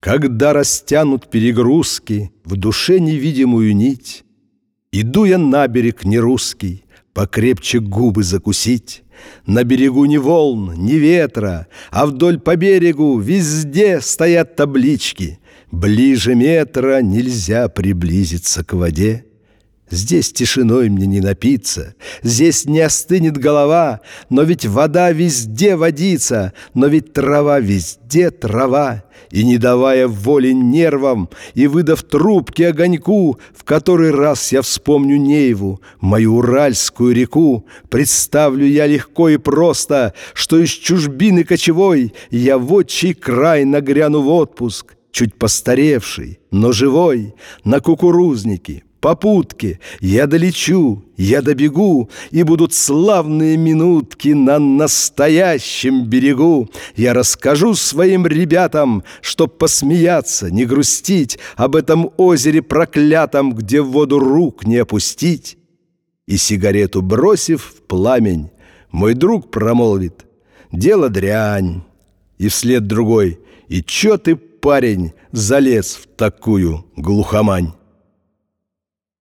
Когда растянут перегрузки в душе невидимую нить, иду я на берег нерусский, покрепче губы закусить. На берегу ни волн, ни ветра, а вдоль по берегу везде стоят таблички: ближе метра нельзя приблизиться к воде. Здесь тишиной мне не напиться, здесь не остынет голова, но ведь вода везде водица, но ведь трава везде трава. И не давая воли нервам, и выдав трубки огоньку, в который раз я вспомню Нейву, мою Уральскую реку, представлю я легко и просто, что из чужбины кочевой я в отчий край нагряну в отпуск, чуть постаревший, но живой, на кукурузнике. Попутки я долечу, я добегу, и будут славные минутки на настоящем берегу. Я расскажу своим ребятам, чтоб посмеяться, не грустить об этом озере проклятом, где в воду рук не опустить. И сигарету бросив в пламень, мой друг промолвит: дело дрянь. И вслед другой: и чё ты, парень, залез в такую глухомань?